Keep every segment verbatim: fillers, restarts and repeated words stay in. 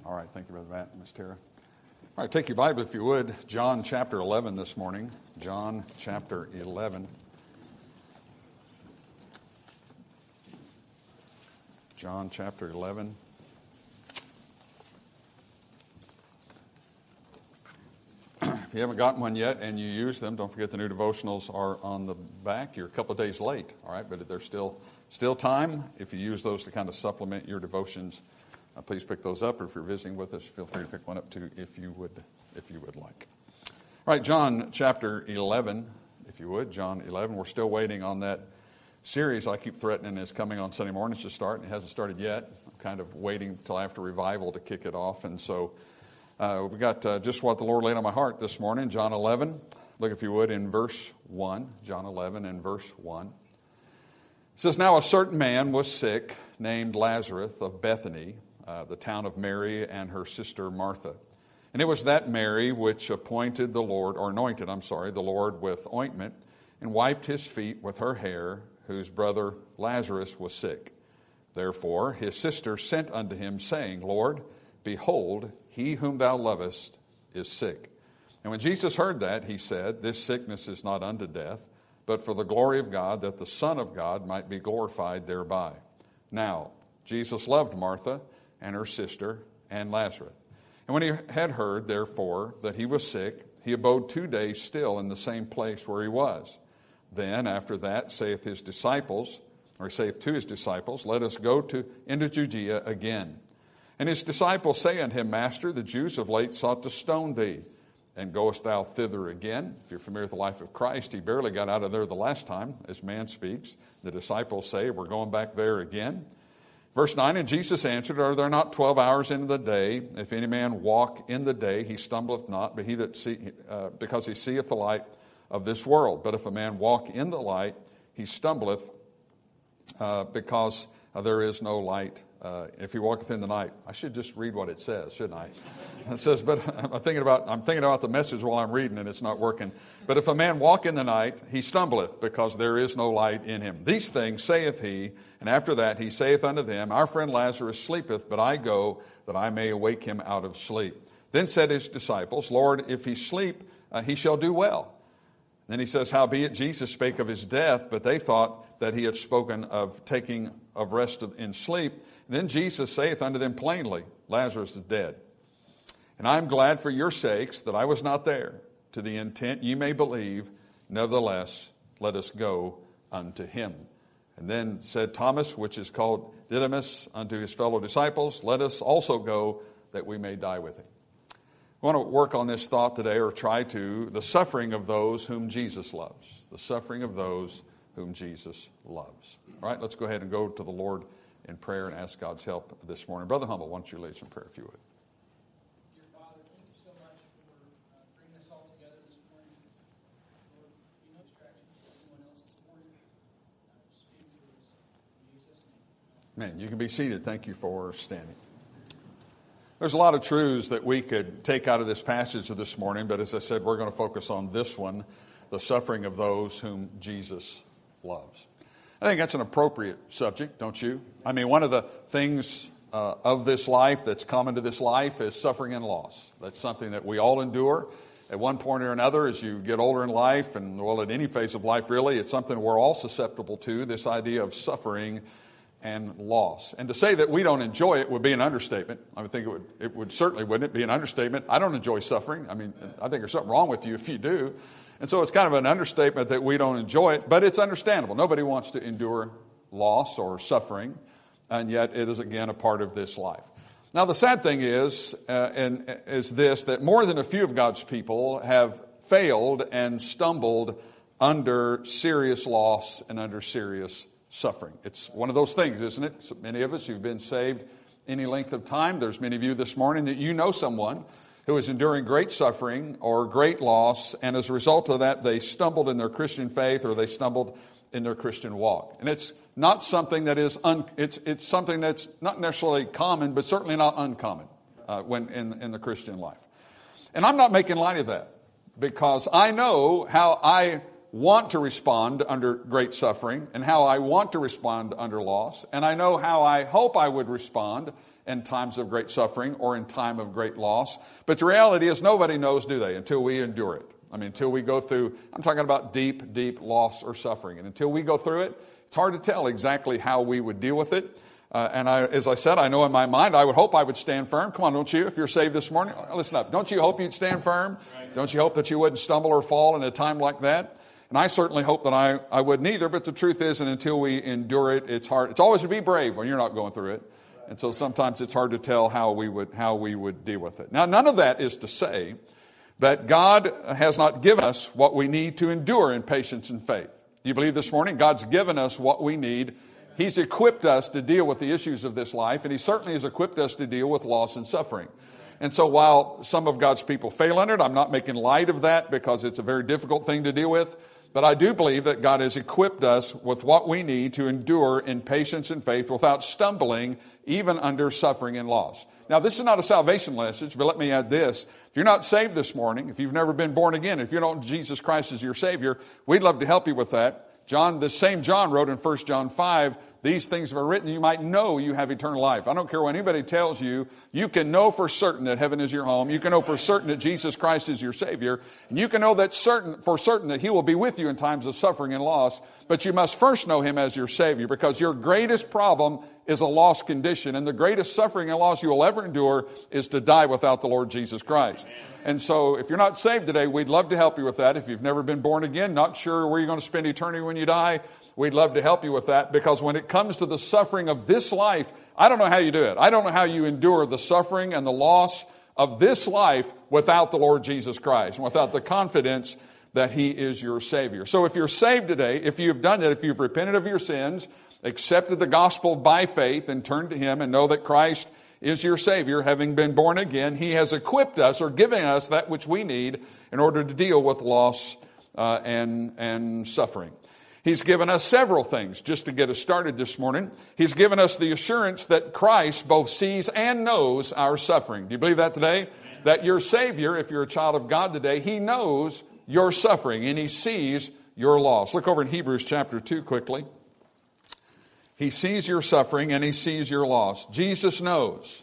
All right, thank you, Brother Matt and Miss Tara. All right, take your Bible, if you would. John chapter eleven this morning. John chapter eleven. John chapter eleven. If you haven't gotten one yet and you use them, don't forget the new devotionals are on the back. You're a couple of days late, all right, but there's still still time. If you use those to kind of supplement your devotions, uh, please pick those up. Or if you're visiting with us, feel free to pick one up too, if you would, if you would like. All right, John chapter eleven, if you would, John eleven. We're still waiting on that series I keep threatening is coming on Sunday mornings to start. It hasn't started yet. I'm kind of waiting until after revival to kick it off, and so. Uh, we got uh, just what the Lord laid on my heart this morning, John eleven. Look, if you would, in verse one. John eleven and verse one. It says, "Now a certain man was sick, named Lazarus of Bethany, uh, the town of Mary and her sister Martha. And it was that Mary which appointed the Lord, or anointed, I'm sorry, the Lord with ointment, and wiped his feet with her hair, whose brother Lazarus was sick. Therefore his sister sent unto him, saying, Lord, behold, he whom thou lovest is sick. And when Jesus heard that, he said, This sickness is not unto death, but for the glory of God, that the Son of God might be glorified thereby. Now Jesus loved Martha and her sister and Lazarus. And when he had heard, therefore, that he was sick, he abode two days still in the same place where he was. Then after that saith his disciples, or saith to his disciples, Let us go to into Judea again. And his disciples say unto him, Master, the Jews of late sought to stone thee, and goest thou thither again? If you're familiar with the life of Christ, he barely got out of there the last time, as man speaks. The disciples say, We're going back there again. Verse nine, And Jesus answered, Are there not twelve hours in the day? If any man walk in the day, he stumbleth not, but he that see, uh, because he seeth the light of this world. But if a man walk in the light, he stumbleth, uh, because uh, there is no light. Uh, if he walketh in the night, I should just read what it says, shouldn't I? It says, but I'm thinking about I'm thinking about the message while I'm reading, and it's not working. But if a man walk in the night, he stumbleth, because there is no light in him. These things saith he, and after that he saith unto them, Our friend Lazarus sleepeth, but I go that I may awake him out of sleep. Then said his disciples, Lord, if he sleep, uh, he shall do well. Then he says, Howbeit Jesus spake of his death, but they thought that he had spoken of taking of rest in sleep. Then Jesus saith unto them plainly, Lazarus is dead. And I am glad for your sakes that I was not there, to the intent ye may believe. Nevertheless, let us go unto him. And then said Thomas, which is called Didymus, unto his fellow disciples, Let us also go, that we may die with him. I want to work on this thought today, or try to, the suffering of those whom Jesus loves. The suffering of those whom Jesus loves. All right, let's go ahead and go to the Lord in prayer and ask God's help this morning. Brother Humble, why don't you lead us in prayer, if you would. Dear Father, thank you so much for uh, bringing us all together this morning. Lord, be no distraction to everyone else this morning. Uh, speak to us in Jesus' name. Man, you can be seated. Thank you for standing. There's a lot of truths that we could take out of this passage of this morning, but as I said, we're going to focus on this one, the suffering of those whom Jesus loves. I think that's an appropriate subject, don't you? I mean, one of the things uh, of this life that's common to this life is suffering and loss. That's something that we all endure at one point or another as you get older in life, and well, at any phase of life really. It's something we're all susceptible to, this idea of suffering and loss. And to say that we don't enjoy it would be an understatement. I would think it would, it would certainly, wouldn't it, be an understatement? I don't enjoy suffering. I mean, I think there's something wrong with you if you do. And so it's kind of an understatement that we don't enjoy it, but it's understandable. Nobody wants to endure loss or suffering, and yet it is, again, a part of this life. Now, the sad thing is, uh, and is this, that more than a few of God's people have failed and stumbled under serious loss and under serious suffering. It's one of those things, isn't it? So many of us who've been saved any length of time, there's many of you this morning that you know someone who is enduring great suffering or great loss, and as a result of that, they stumbled in their Christian faith or they stumbled in their Christian walk. And it's not something that is, un, it's it's something that's not necessarily common, but certainly not uncommon uh, when in, in the Christian life. And I'm not making light of that, because I know how I want to respond under great suffering and how I want to respond under loss, and I know how I hope I would respond in times of great suffering or in time of great loss. But the reality is nobody knows, do they, until we endure it. I mean, until we go through, I'm talking about deep, deep loss or suffering. And until we go through it, it's hard to tell exactly how we would deal with it. Uh, and I, as I said, I know in my mind, I would hope I would stand firm. Come on, don't you? If you're saved this morning, listen up. Don't you hope you'd stand firm? Don't you hope that you wouldn't stumble or fall in a time like that? And I certainly hope that I, I would neither, but the truth is, and until we endure it, it's hard. It's always to be brave when you're not going through it. And so sometimes it's hard to tell how we would, how we would deal with it. Now, none of that is to say that God has not given us what we need to endure in patience and faith. Do you believe this morning? God's given us what we need. He's equipped us to deal with the issues of this life, and He certainly has equipped us to deal with loss and suffering. And so while some of God's people fail in it, I'm not making light of that because it's a very difficult thing to deal with. But I do believe that God has equipped us with what we need to endure in patience and faith without stumbling, even under suffering and loss. Now, this is not a salvation message, but let me add this. If you're not saved this morning, if you've never been born again, if you don't know Jesus Christ as your Savior, we'd love to help you with that. John, the same John wrote in First John five, these things are written, you might know you have eternal life. I don't care what anybody tells you. You can know for certain that heaven is your home. You can know for certain that Jesus Christ is your Savior. And you can know that certain, for certain that He will be with you in times of suffering and loss. But you must first know Him as your Savior, because your greatest problem is a lost condition. And the greatest suffering and loss you will ever endure is to die without the Lord Jesus Christ. And so if you're not saved today, we'd love to help you with that. If you've never been born again, not sure where you're going to spend eternity when you die, we'd love to help you with that, because when it comes to the suffering of this life, I don't know how you do it. I don't know how you endure the suffering and the loss of this life without the Lord Jesus Christ and without the confidence that He is your Savior. So if you're saved today, if you've done that, if you've repented of your sins, accepted the gospel by faith and turned to Him and know that Christ is your Savior, having been born again, He has equipped us or given us that which we need in order to deal with loss uh, and, and suffering. He's given us several things just to get us started this morning. He's given us the assurance that Christ both sees and knows our suffering. Do you believe that today? Amen. That your Savior, if you're a child of God today, He knows your suffering and He sees your loss. Look over in Hebrews chapter two quickly. He sees your suffering and He sees your loss. Jesus knows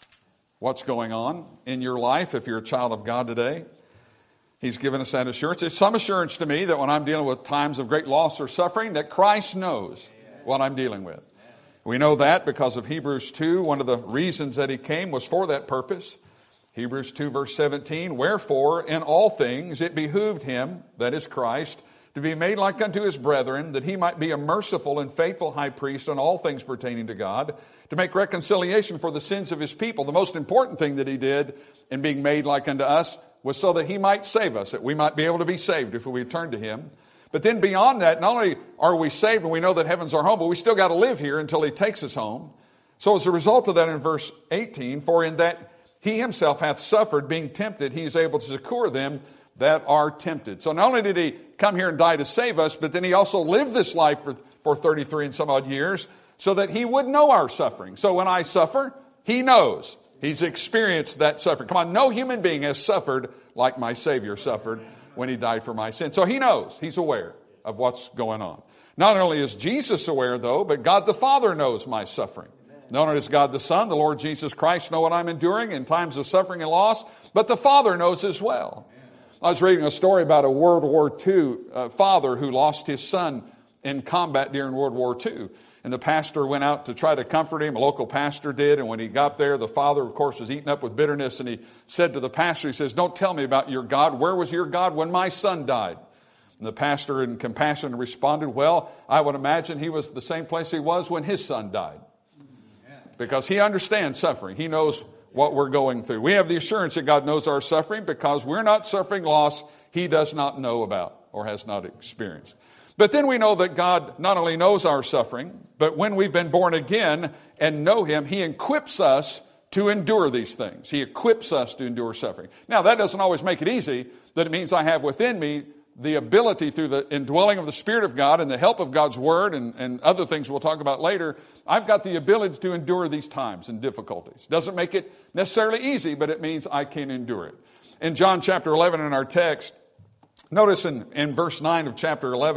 what's going on in your life if you're a child of God today. He's given us that assurance. It's some assurance to me that when I'm dealing with times of great loss or suffering, that Christ knows what I'm dealing with. We know that because of Hebrews two. One of the reasons that He came was for that purpose. Hebrews two verse seventeen, wherefore in all things it behooved Him, that is Christ, to be made like unto His brethren, that He might be a merciful and faithful high priest on all things pertaining to God, to make reconciliation for the sins of His people. The most important thing that He did in being made like unto us was so that He might save us, that we might be able to be saved if we turn to Him. But then beyond that, not only are we saved and we know that heaven's our home, but we still got to live here until He takes us home. So as a result of that, in verse eighteen, for in that He Himself hath suffered, being tempted, He is able to succor them that are tempted. So not only did He come here and die to save us, but then He also lived this life for, for thirty-three and some odd years so that He would know our suffering. So when I suffer, He knows. He's experienced that suffering. Come on, no human being has suffered like my Savior suffered when He died for my sin. So He knows. He's aware of what's going on. Not only is Jesus aware, though, but God the Father knows my suffering. Not only does God the Son, the Lord Jesus Christ, know what I'm enduring in times of suffering and loss, but the Father knows as well. I was reading a story about a World War Two uh, father who lost his son in combat during World War Two. And the pastor went out to try to comfort him. A local pastor did. And when he got there, the father, of course, was eaten up with bitterness. And he said to the pastor, he says, don't tell me about your God. Where was your God when my son died? And the pastor in compassion responded, well, I would imagine he was the same place he was when his son died. Because he understands suffering. He knows what we're going through. We have the assurance that God knows our suffering because we're not suffering loss He does not know about or has not experienced. But then we know that God not only knows our suffering, but when we've been born again and know Him, He equips us to endure these things. He equips us to endure suffering. Now, that doesn't always make it easy, but it means I have within me the ability through the indwelling of the Spirit of God and the help of God's Word and, and other things we'll talk about later. I've got the ability to endure these times and difficulties. Doesn't make it necessarily easy, but it means I can endure it. In John chapter eleven in our text, notice in, in verse nine of chapter eleven,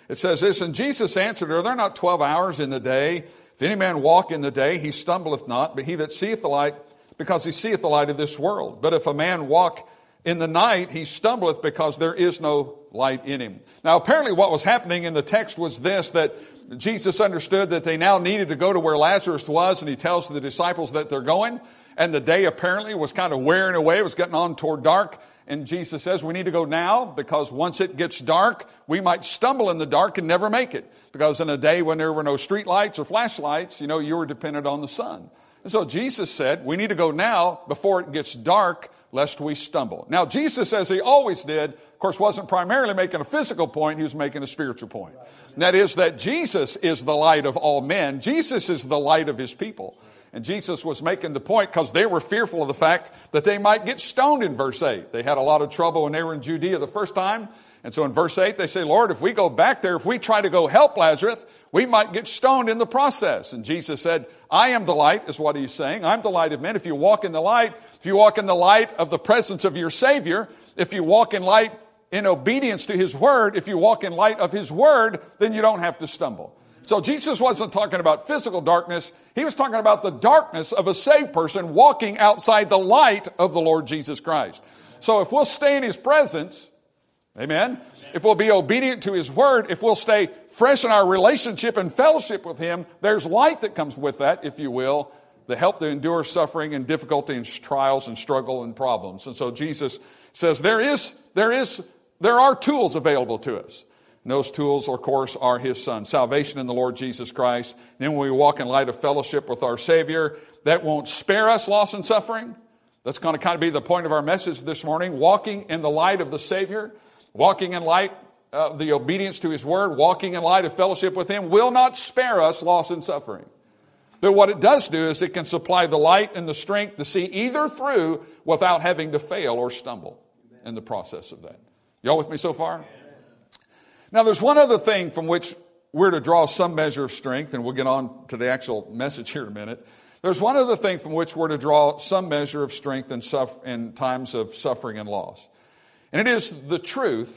It says this, and Jesus answered, are there not twelve hours in the day? If any man walk in the day, he stumbleth not, but he that seeth the light, because he seeth the light of this world. But if a man walk in the night, he stumbleth, because there is no light in him. Now, apparently what was happening in the text was this, that Jesus understood that they now needed to go to where Lazarus was, and he tells the disciples that they're going. And the day apparently was kind of wearing away. It was getting on toward dark. And Jesus says we need to go now, because once it gets dark, we might stumble in the dark and never make it. Because in a day when there were no street lights or flashlights, you know, you were dependent on the sun. And so Jesus said, we need to go now before it gets dark, lest we stumble. Now, Jesus, as he always did, of course, wasn't primarily making a physical point. He was making a spiritual point. And that is that Jesus is the light of all men. Jesus is the light of his people. And Jesus was making the point because they were fearful of the fact that they might get stoned in verse eight. They had a lot of trouble when they were in Judea the first time. And so in verse eight, they say, Lord, if we go back there, if we try to go help Lazarus, we might get stoned in the process. And Jesus said, I am the light, is what he's saying. I'm the light of men. If you walk in the light, if you walk in the light of the presence of your Savior, if you walk in light in obedience to his word, if you walk in light of his word, then you don't have to stumble. So Jesus wasn't talking about physical darkness. He was talking about the darkness of a saved person walking outside the light of the Lord Jesus Christ. So if we'll stay in his presence, amen, if we'll be obedient to his word, if we'll stay fresh in our relationship and fellowship with him, there's light that comes with that, if you will, the help to endure suffering and difficulty and trials and struggle and problems. And so Jesus says there is, there is, there are tools available to us. And those tools, of course, are his Son. Salvation in the Lord Jesus Christ. And then when we walk in light of fellowship with our Savior, that won't spare us loss and suffering. That's going to kind of be the point of our message this morning. Walking in the light of the Savior, walking in light of the obedience to his word, walking in light of fellowship with him will not spare us loss and suffering. But what it does do is it can supply the light and the strength to see either through without having to fail or stumble in the process of that. Y'all with me so far? Now, there's one other thing from which we're to draw some measure of strength, and we'll get on to the actual message here in a minute. There's one other thing from which we're to draw some measure of strength in, suff- in times of suffering and loss. And it is the truth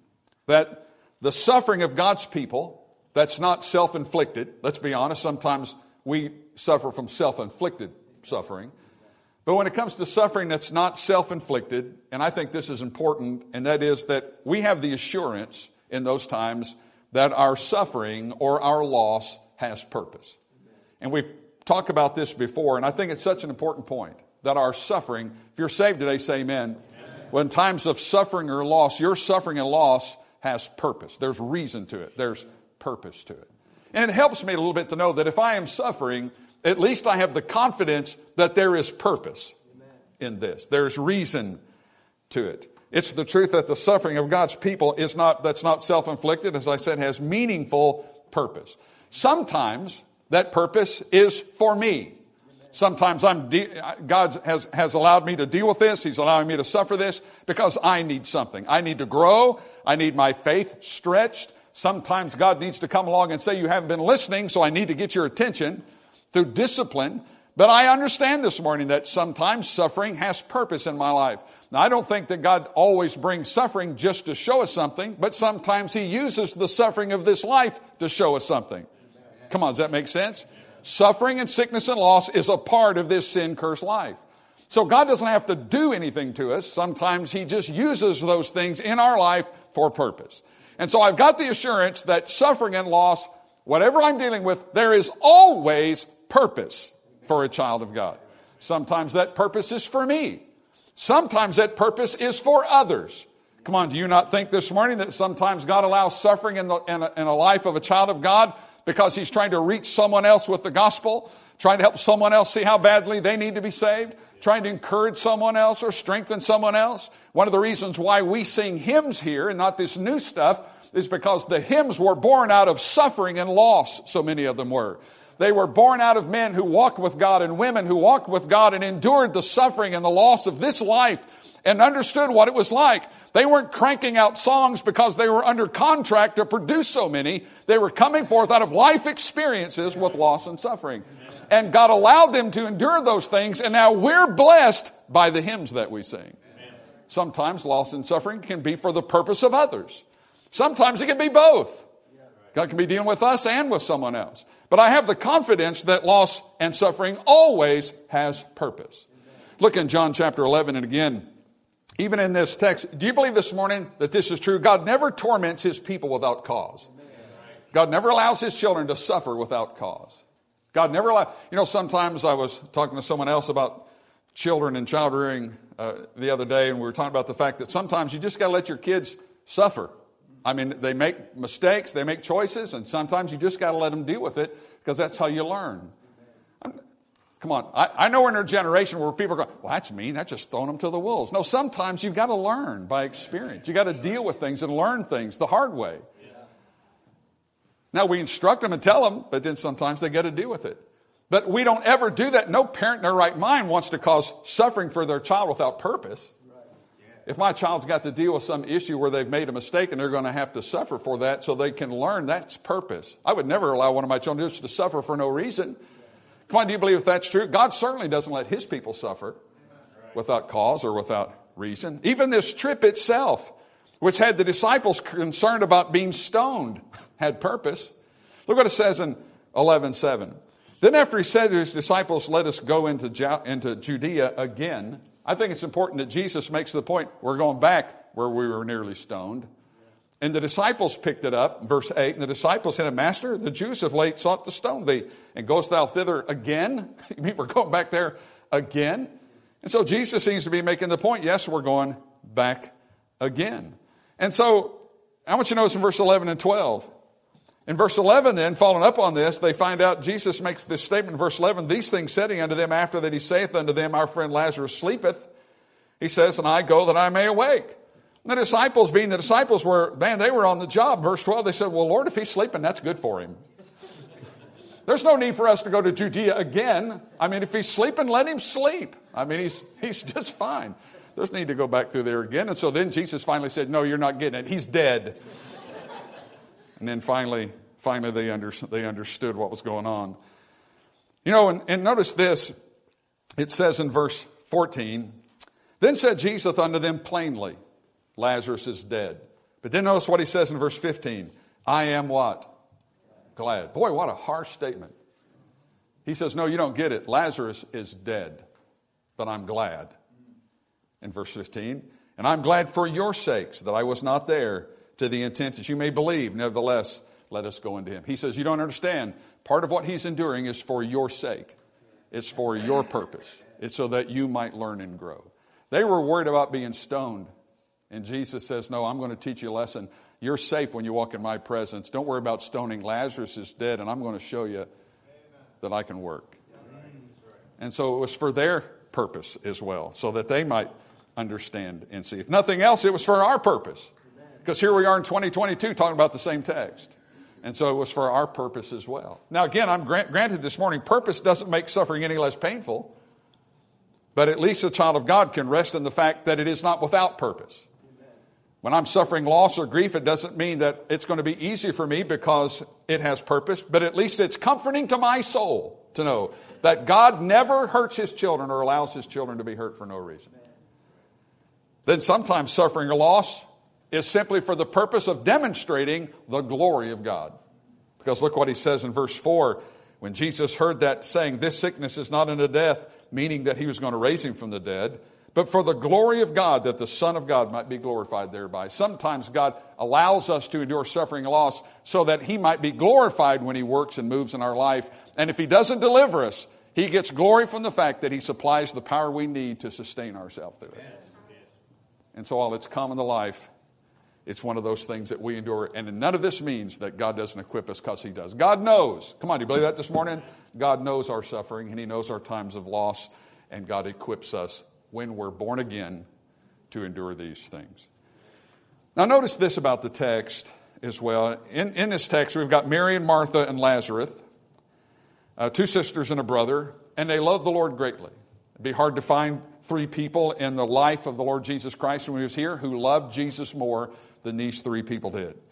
that the suffering of God's people, that's not self-inflicted. Let's be honest, sometimes we suffer from self-inflicted suffering. But when it comes to suffering that's not self-inflicted, and I think this is important, and that is that we have the assurance in those times that our suffering or our loss has purpose. And we've talked about this before, and I think it's such an important point that our suffering, if you're saved today, say amen. Amen. Well, in times of suffering or loss, your suffering and loss has purpose. There's reason to it. There's purpose to it. And it helps me a little bit to know that if I am suffering, at least I have the confidence that there is purpose in this. There's reason to it. It's the truth that the suffering of God's people is not, that's not self-inflicted, as I said, has meaningful purpose. Sometimes that purpose is for me. Sometimes I'm de- God has, has allowed me to deal with this. He's allowing me to suffer this because I need something. I need to grow. I need my faith stretched. Sometimes God needs to come along and say, you haven't been listening, so I need to get your attention through discipline. But I understand this morning that sometimes suffering has purpose in my life. Now, I don't think that God always brings suffering just to show us something, but sometimes he uses the suffering of this life to show us something. Come on, does that make sense? Suffering and sickness and loss is a part of this sin-cursed life. So God doesn't have to do anything to us. Sometimes he just uses those things in our life for purpose. And so I've got the assurance that suffering and loss, whatever I'm dealing with, there is always purpose for a child of God. Sometimes that purpose is for me. Sometimes that purpose is for others. Come on, do you not think this morning that sometimes God allows suffering in the in a, in a life of a child of God because he's trying to reach someone else with the gospel, trying to help someone else see how badly they need to be saved, trying to encourage someone else or strengthen someone else? One of the reasons why we sing hymns here and not this new stuff is because the hymns were born out of suffering and loss, so many of them were. They were born out of men who walked with God and women who walked with God and endured the suffering and the loss of this life and understood what it was like. They weren't cranking out songs because they were under contract to produce so many. They were coming forth out of life experiences with loss and suffering. And God allowed them to endure those things, and now we're blessed by the hymns that we sing. Sometimes loss and suffering can be for the purpose of others. Sometimes it can be both. God can be dealing with us and with someone else. But I have the confidence that loss and suffering always has purpose. Look in John chapter eleven, and again, even in this text, do you believe this morning that this is true? God never torments his people without cause. God never allows his children to suffer without cause. God never allows, you know, sometimes I was talking to someone else about children and child rearing uh, the other day, and we were talking about the fact that sometimes you just got to let your kids suffer. I mean, they make mistakes, they make choices, and sometimes you just got to let them deal with it because that's how you learn. I'm, come on, I, I know we're in a generation where people are going, well, that's mean, that's just throwing them to the wolves. No, sometimes you've got to learn by experience. You've got to deal with things and learn things the hard way. Now, we instruct them and tell them, but then sometimes they got to deal with it. But we don't ever do that. No parent in their right mind wants to cause suffering for their child without purpose. If my child's got to deal with some issue where they've made a mistake and they're going to have to suffer for that so they can learn, that's purpose. I would never allow one of my children just to suffer for no reason. Come on, do you believe if that's true? God certainly doesn't let his people suffer without cause or without reason. Even this trip itself, which had the disciples concerned about being stoned, had purpose. Look what it says in eleven seven. Then after he said to his disciples, let us go into, Ju- into Judea again. I think it's important that Jesus makes the point, we're going back where we were nearly stoned. And the disciples picked it up, verse eight, and the disciples said, Master, the Jews have late sought to stone thee, and goest thou thither again? You mean we're going back there again? And so Jesus seems to be making the point, yes, we're going back again. And so I want you to notice in verse eleven and twelve. In verse eleven then, following up on this, they find out Jesus makes this statement in verse eleven, these things said he unto them after that he saith unto them, our friend Lazarus sleepeth. He says, and I go that I may awake. And the disciples, being the disciples were, man, they were on the job. Verse twelve, they said, well, Lord, if he's sleeping, that's good for him. There's no need for us to go to Judea again. I mean, if he's sleeping, let him sleep. I mean, he's he's just fine. There's need to go back through there again. And so then Jesus finally said, no, you're not getting it. He's dead. And then finally, finally they, under, they understood what was going on. You know, and, and notice this. It says in verse fourteen, then said Jesus unto them plainly, Lazarus is dead. But then notice what he says in verse fifteen. I am what? Glad. Boy, what a harsh statement. He says, no, you don't get it. Lazarus is dead, but I'm glad. In verse fifteen, and I'm glad for your sakes that I was not there, to the intent that you may believe. Nevertheless, let us go into him. He says, you don't understand. Part of what he's enduring is for your sake. It's for your purpose. It's so that you might learn and grow. They were worried about being stoned. And Jesus says, no, I'm going to teach you a lesson. You're safe when you walk in my presence. Don't worry about stoning. Lazarus is dead, and I'm going to show you that I can work. And so it was for their purpose as well, so that they might understand and see. If nothing else, it was for our purpose. Because here we are in twenty twenty-two talking about the same text. And so it was for our purpose as well. Now again, I'm grant, granted this morning, purpose doesn't make suffering any less painful. But at least a child of God can rest in the fact that it is not without purpose. When I'm suffering loss or grief, it doesn't mean that it's going to be easy for me because it has purpose. But at least it's comforting to my soul to know that God never hurts his children or allows his children to be hurt for no reason. Then sometimes suffering or loss is simply for the purpose of demonstrating the glory of God. Because look what he says in verse four. When Jesus heard that saying, this sickness is not unto death, meaning that he was going to raise him from the dead, but for the glory of God, that the Son of God might be glorified thereby. Sometimes God allows us to endure suffering and loss so that he might be glorified when he works and moves in our life. And if he doesn't deliver us, he gets glory from the fact that he supplies the power we need to sustain ourselves through it. And so while it's common to life, it's one of those things that we endure. And none of this means that God doesn't equip us, because he does. God knows. Come on, do you believe that this morning? God knows our suffering, and he knows our times of loss. And God equips us when we're born again to endure these things. Now notice this about the text as well. In, in this text, we've got Mary and Martha and Lazarus, uh, two sisters and a brother, and they love the Lord greatly. It'd be hard to find three people in the life of the Lord Jesus Christ when he was here who loved Jesus more than these three people did.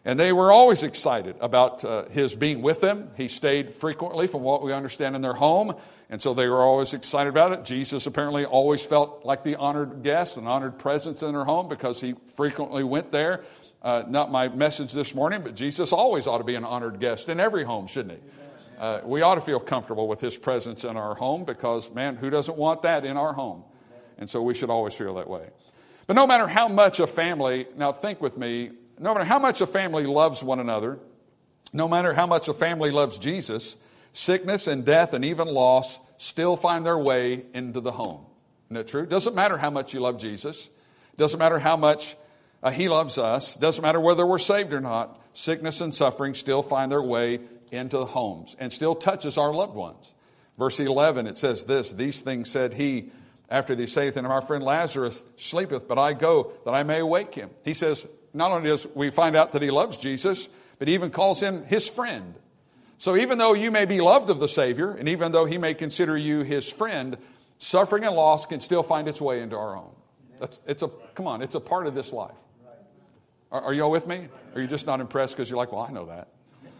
And they were always excited about uh, his being with them. He stayed frequently, from what we understand, in their home. And so they were always excited about it. Jesus apparently always felt like the honored guest, an honored presence in their home because he frequently went there. Uh, not my message this morning, but Jesus always ought to be an honored guest in every home, shouldn't he? Uh, we ought to feel comfortable with his presence in our home because, man, who doesn't want that in our home? And so we should always feel that way. But no matter how much a family, now think with me, no matter how much a family loves one another, no matter how much a family loves Jesus, sickness and death and even loss still find their way into the home. Isn't that true? Doesn't matter how much you love Jesus. Doesn't matter how much uh, he loves us. Doesn't matter whether we're saved or not. Sickness and suffering still find their way into the homes and still touches our loved ones. Verse eleven, it says this, these things said he, after he saith unto him, our friend Lazarus sleepeth, but I go that I may awake him. He says, not only does we find out that he loves Jesus, but he even calls him his friend. So even though you may be loved of the Savior, and even though he may consider you his friend, suffering and loss can still find its way into our own. That's, it's a, come on, it's a part of this life. Are, are you all with me? Or are you just not impressed because you're like, well, I know that.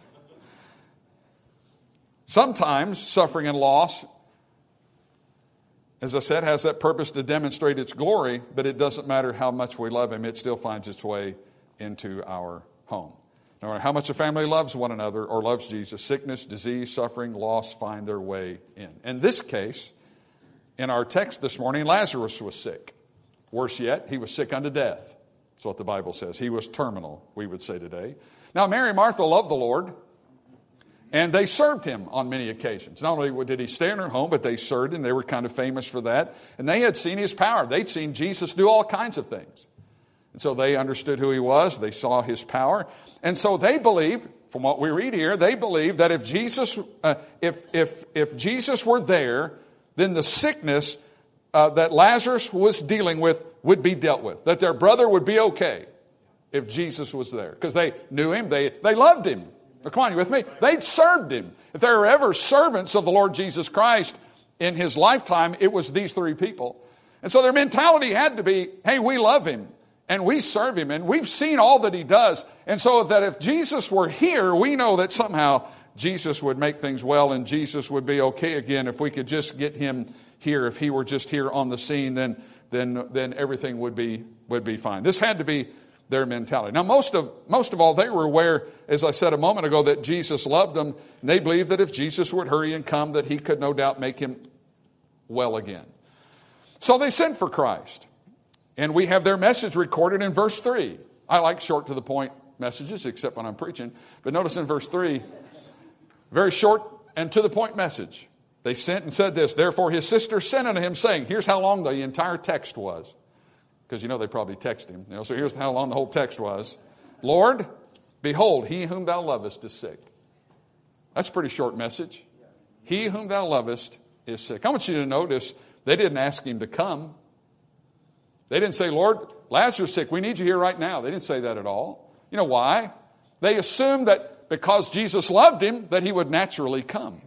Sometimes suffering and loss, as I said, has that purpose to demonstrate its glory, but it doesn't matter how much we love him, it still finds its way into our home. No matter how much a family loves one another or loves Jesus, sickness, disease, suffering, loss find their way in. In this case, in our text this morning, Lazarus was sick. Worse yet, he was sick unto death. That's what the Bible says. He was terminal, we would say today. Now, Mary and Martha loved the Lord, and they served him on many occasions. Not only did he stay in her home, but they served him. They were kind of famous for that. And they had seen his power. They'd seen Jesus do all kinds of things. And so they understood who he was. They saw his power. And so they believed, from what we read here, they believed that if Jesus, uh, if, if, if Jesus were there, then the sickness uh, that Lazarus was dealing with would be dealt with. That their brother would be okay if Jesus was there. Because they knew him. They, they loved him. Now, come on, you with me? They'd served him. If there were ever servants of the Lord Jesus Christ in his lifetime, it was these three people. And so their mentality had to be, hey, we love him. And we serve him, and we've seen all that he does. And so that if Jesus were here, we know that somehow Jesus would make things well and Jesus would be okay again. If we could just get him here, if he were just here on the scene, then then then everything would be would be fine. This had to be their mentality. Now, most of most of all, they were aware, as I said a moment ago, that Jesus loved them. And they believed that if Jesus would hurry and come, that he could no doubt make him well again. So they sent for Christ. And we have their message recorded in verse three. I like short to the point messages, except when I'm preaching. But notice in verse three, very short and to the point message. They sent and said this, therefore his sister sent unto him saying, here's how long the entire text was. Because you know they probably texted him. You know, so here's how long the whole text was. Lord, behold, he whom thou lovest is sick. That's a pretty short message. He whom thou lovest is sick. I want you to notice they didn't ask him to come. They didn't say, Lord, Lazarus is sick. We need you here right now. They didn't say that at all. You know why? They assumed that because Jesus loved him, that he would naturally come.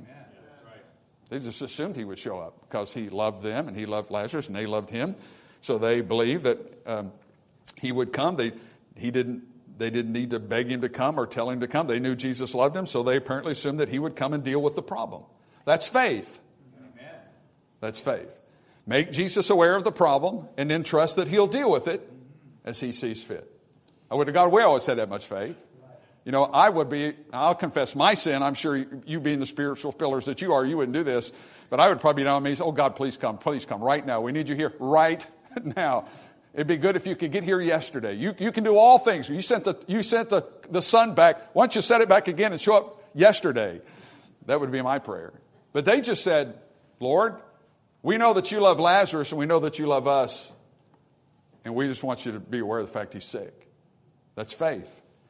They just assumed he would show up because he loved them and he loved Lazarus and they loved him. So they believed that um, he would come. They, he didn't, they didn't need to beg him to come or tell him to come. They knew Jesus loved him, so they apparently assumed that he would come and deal with the problem. That's faith. Amen. That's faith. Make Jesus aware of the problem and then trust that he'll deal with it as he sees fit. I would have God, we always had that much faith. You know, I would be, I'll confess my sin. I'm sure you, you being the spiritual pillars that you are, you wouldn't do this. But I would probably be down on me and say, oh God, please come, please come right now. We need you here right now. It'd be good if you could get here yesterday. You, you can do all things. You sent the, you sent the, the sun back. Why don't you set it back again and show up yesterday? That would be my prayer. But they just said, Lord, we know that you love Lazarus and we know that you love us. And we just want you to be aware of the fact he's sick. That's faith.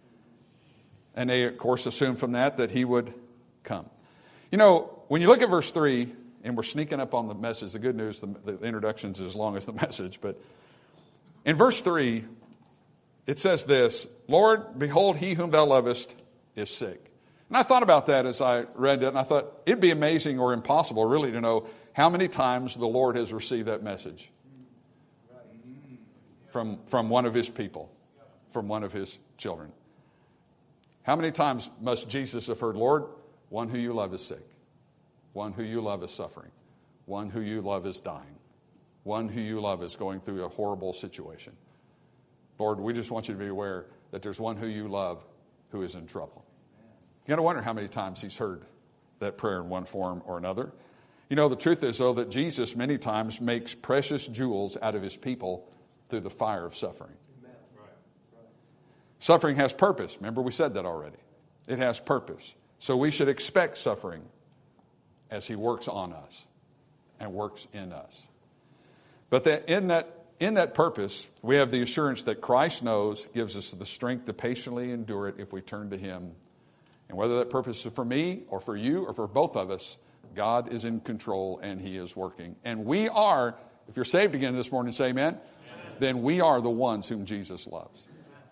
And they, of course, assumed from that that he would come. You know, when you look at verse three, and we're sneaking up on the message, the good news, the, the introduction is as long as the message. But in verse three, it says this, Lord, behold, he whom thou lovest is sick. And I thought about that as I read it, and I thought it'd be amazing or impossible really to know how many times the Lord has received that message from, from one of his people, from one of his children. How many times must Jesus have heard, Lord, one who you love is sick. One who you love is suffering. One who you love is dying. One who you love is going through a horrible situation. Lord, we just want you to be aware that there's one who you love who is in trouble. You got to wonder how many times he's heard that prayer in one form or another. You know, the truth is, though, that Jesus many times makes precious jewels out of his people through the fire of suffering. Amen. Right. Right. Suffering has purpose. Remember, we said that already. It has purpose. So we should expect suffering as he works on us and works in us. But that in that in that purpose, we have the assurance that Christ knows, gives us the strength to patiently endure it if we turn to him. And whether that purpose is for me or for you or for both of us, God is in control and he is working. And we are, if you're saved again this morning, say amen, amen. Then we are the ones whom Jesus loves.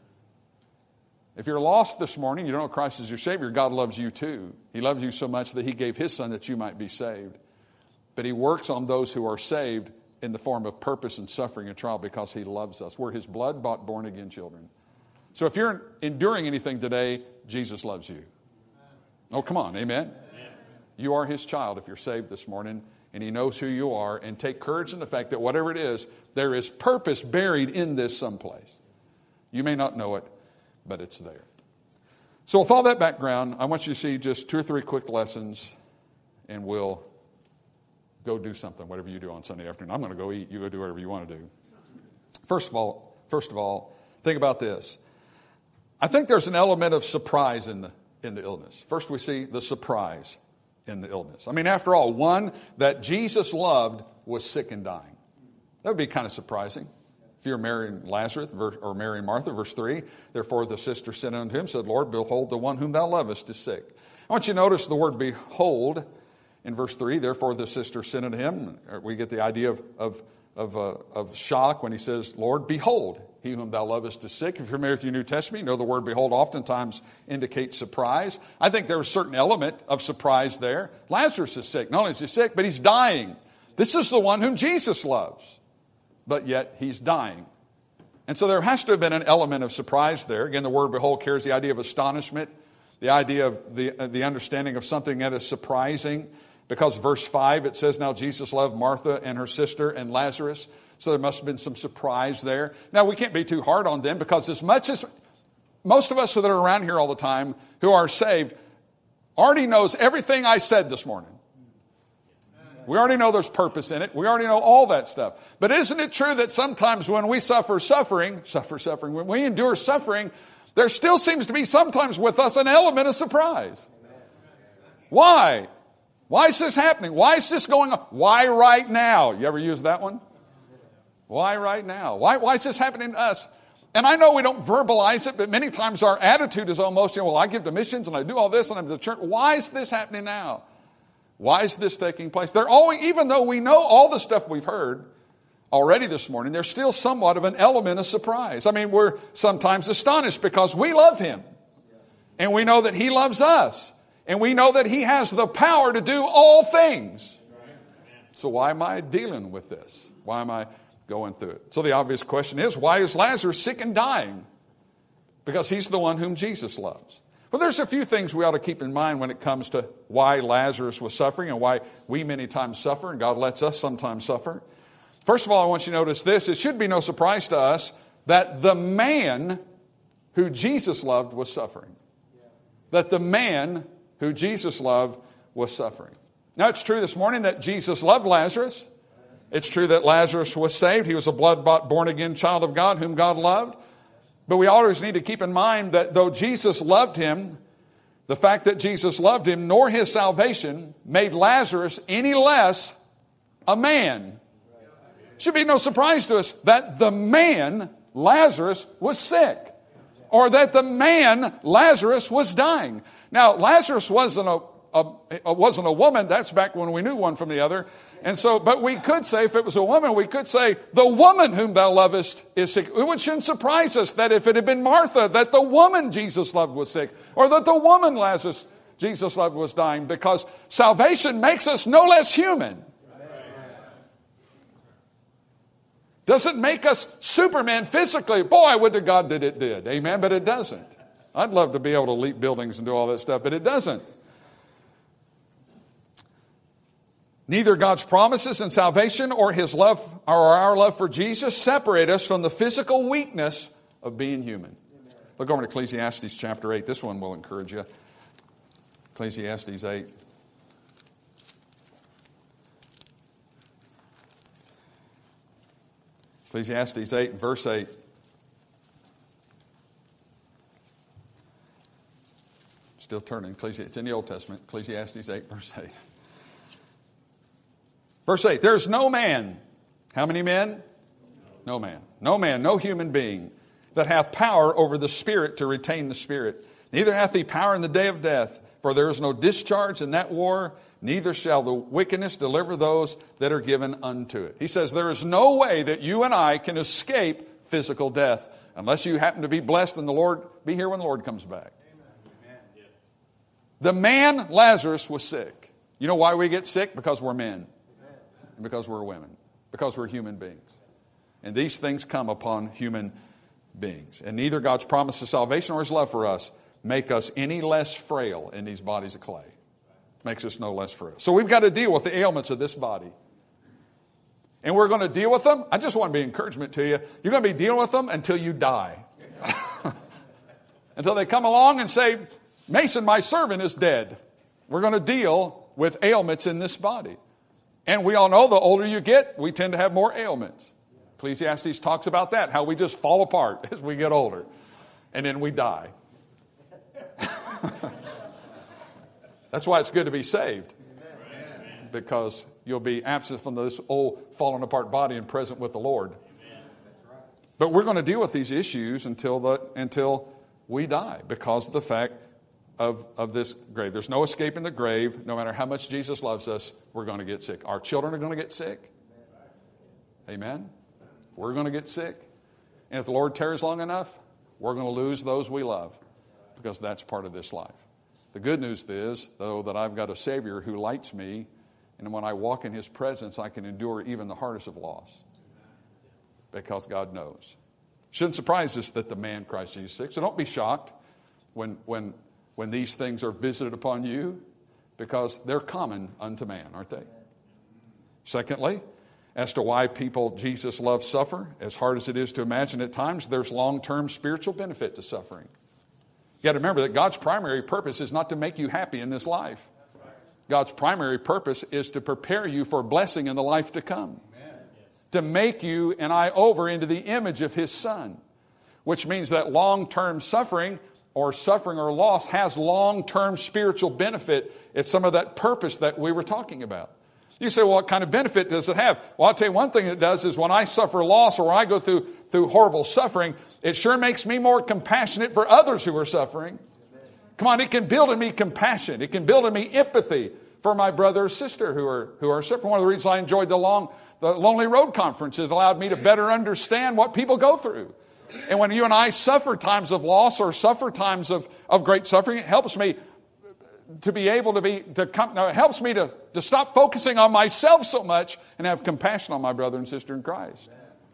If you're lost this morning, you don't know Christ is your Savior, God loves you too. He loves you so much that he gave his son that you might be saved. But he works on those who are saved in the form of purpose and suffering and trial because he loves us. We're his blood-bought, born-again children. So if you're enduring anything today, Jesus loves you. Oh, come on, amen? Amen. You are his child if you're saved this morning, and he knows who you are. And take courage in the fact that whatever it is, there is purpose buried in this someplace. You may not know it, but it's there. So with all that background, I want you to see just two or three quick lessons, and we'll go do something, whatever you do on Sunday afternoon. I'm going to go eat. You go do whatever you want to do. First of all, first of all, think about this. I think there's an element of surprise in the in the illness. First, we see the surprise in the illness. I mean, after all, one that Jesus loved was sick and dying. That would be kind of surprising. If you're Mary and Lazarus or Mary and Martha, verse three, therefore the sister said unto him, said, Lord, behold, the one whom thou lovest is sick. I want you to notice the word behold in verse three. Therefore the sister said unto him. We get the idea of, of, of, uh, of shock when he says, Lord, behold, he whom thou lovest is sick. If you're familiar with your New Testament, you know the word behold oftentimes indicates surprise. I think there was a certain element of surprise there. Lazarus is sick. Not only is he sick, but he's dying. This is the one whom Jesus loves. But yet he's dying. And so there has to have been an element of surprise there. Again, the word behold carries the idea of astonishment, the idea of the, uh, the understanding of something that is surprising. Because verse five, it says, now Jesus loved Martha and her sister and Lazarus. So there must have been some surprise there. Now, we can't be too hard on them because as much as most of us that are around here all the time who are saved already knows everything I said this morning. We already know there's purpose in it. We already know all that stuff. But isn't it true that sometimes when we suffer suffering, suffer suffering, when we endure suffering, there still seems to be sometimes with us an element of surprise. Why? Why is this happening? Why is this going on? Why right now? You ever use that one? Why right now? Why, why is this happening to us? And I know we don't verbalize it, but many times our attitude is almost, you know, well, I give to missions and I do all this and I'm to the church. Why is this happening now? Why is this taking place? They're always, even though we know all the stuff we've heard already this morning, there's still somewhat of an element of surprise. I mean, we're sometimes astonished because we love him. And we know that he loves us. And we know that he has the power to do all things. So why am I dealing with this? Why am I going through it? So the obvious question is, why is Lazarus sick and dying? Because he's the one whom Jesus loves. Well, there's a few things we ought to keep in mind when it comes to why Lazarus was suffering and why we many times suffer, and God lets us sometimes suffer. First of all, I want you to notice this. It should be no surprise to us that the man who Jesus loved was suffering. That the man who Jesus loved was suffering. Now, it's true this morning that Jesus loved Lazarus. It's true that Lazarus was saved. He was a blood-bought, born-again child of God whom God loved. But we always need to keep in mind that though Jesus loved him, the fact that Jesus loved him, nor his salvation, made Lazarus any less a man. It should be no surprise to us that the man, Lazarus, was sick. Or that the man, Lazarus, was dying. Now, Lazarus wasn't a, a, wasn't a woman. That's back when we knew one from the other. And so, but we could say, if it was a woman, we could say, the woman whom thou lovest is sick. It shouldn't surprise us that if it had been Martha, that the woman Jesus loved was sick. Or that the woman Lazarus Jesus loved was dying. Because salvation makes us no less human. Doesn't make us Superman physically. Boy, I would to God that it did. Amen. But it doesn't. I'd love to be able to leap buildings and do all that stuff, but it doesn't. Neither God's promises and salvation or his love or our love for Jesus separate us from the physical weakness of being human. Look over to Ecclesiastes chapter eight. This one will encourage you. Ecclesiastes eight. Ecclesiastes eight, verse eight. Still turning. It's in the Old Testament. Ecclesiastes eight, verse eight. Verse eight, there is no man. How many men? No man. No man, no human being that hath power over the Spirit to retain the Spirit. Neither hath he power in the day of death, for there is no discharge in that war, neither shall the wickedness deliver those that are given unto it. He says there is no way that you and I can escape physical death unless you happen to be blessed and the Lord be here when the Lord comes back. Amen. The man Lazarus was sick. You know why we get sick? Because we're men. And because we're women. Because we're human beings. And these things come upon human beings. And neither God's promise of salvation or his love for us make us any less frail in these bodies of clay. Makes us no less frail. So we've got to deal with the ailments of this body. And we're going to deal with them. I just want to be encouragement to you. You're going to be dealing with them until you die. Until they come along and say, Mason, my servant is dead. We're going to deal with ailments in this body. And we all know the older you get, we tend to have more ailments. Ecclesiastes talks about that, how we just fall apart as we get older. And then we die. That's why it's good to be saved. Because you'll be absent from this old fallen apart body and present with the Lord. But we're going to deal with these issues until the until we die because of the fact of, of this grave. There's no escaping the grave. No matter how much Jesus loves us, we're going to get sick. Our children are going to get sick. Amen. We're going to get sick. And if the Lord tarries long enough, we're going to lose those we love because that's part of this life. The good news is, though, that I've got a Savior who lights me, and when I walk in his presence, I can endure even the hardest of loss because God knows. Shouldn't surprise us that the man Christ Jesus is sick. So don't be shocked when, when, when these things are visited upon you because they're common unto man, aren't they? Secondly, as to why people Jesus loves suffer, as hard as it is to imagine at times, there's long-term spiritual benefit to suffering. You got to remember that God's primary purpose is not to make you happy in this life. God's primary purpose is to prepare you for blessing in the life to come. Amen. To make you and I over into the image of his Son. Which means that long-term suffering or suffering or loss has long-term spiritual benefit. It's some of that purpose that we were talking about. You say, well, what kind of benefit does it have? Well, I'll tell you one thing it does is when I suffer loss or I go through, through horrible suffering, it sure makes me more compassionate for others who are suffering. Come on, it can build in me compassion. It can build in me empathy for my brother or sister who are who are suffering. One of the reasons I enjoyed the long, the Lonely Road Conference is it allowed me to better understand what people go through. And when you and I suffer times of loss or suffer times of, of great suffering, it helps me to be able to be, to come, no, it helps me to, to stop focusing on myself so much and have compassion on my brother and sister in Christ.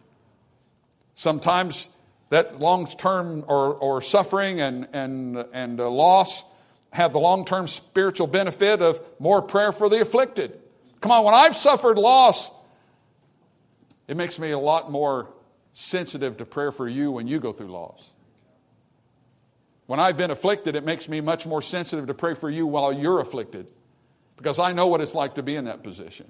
Sometimes that long-term or, or suffering and, and, and uh, loss have the long-term spiritual benefit of more prayer for the afflicted. Come on, when I've suffered loss, it makes me a lot more sensitive to prayer for you when you go through loss. When I've been afflicted, it makes me much more sensitive to pray for you while you're afflicted. Because I know what it's like to be in that position.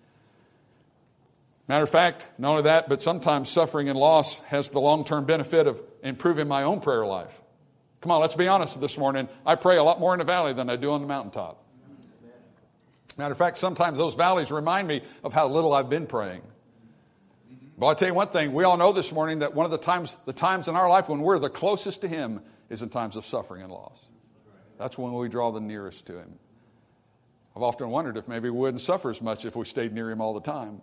Matter of fact, not only that, but sometimes suffering and loss has the long-term benefit of improving my own prayer life. Come on, let's be honest this morning. I pray a lot more in the valley than I do on the mountaintop. Matter of fact, sometimes those valleys remind me of how little I've been praying. But I'll tell you one thing. We all know this morning that one of the times, the times in our life when we're the closest to him is in times of suffering and loss. That's when we draw the nearest to him. I've often wondered if maybe we wouldn't suffer as much if we stayed near him all the time.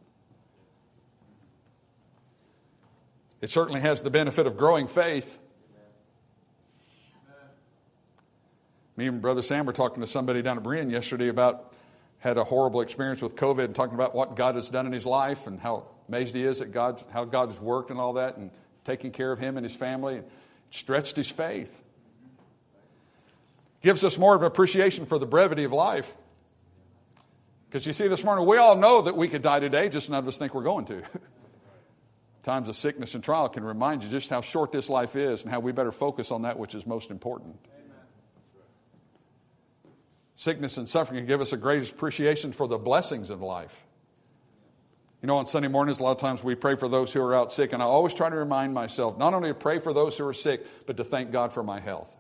It certainly has the benefit of growing faith. Me and Brother Sam were talking to somebody down at Berean yesterday about had a horrible experience with COVID and talking about what God has done in his life and how amazed he is at God, how God has worked and all that and taking care of him and his family and stretched his faith. Gives us more of an appreciation for the brevity of life. Because you see, this morning, we all know that we could die today, just none of us think we're going to. Times of sickness and trial can remind you just how short this life is and how we better focus on that which is most important. Amen. Sickness and suffering can give us a great appreciation for the blessings of life. You know, on Sunday mornings, a lot of times we pray for those who are out sick, and I always try to remind myself, not only to pray for those who are sick, but to thank God for my health.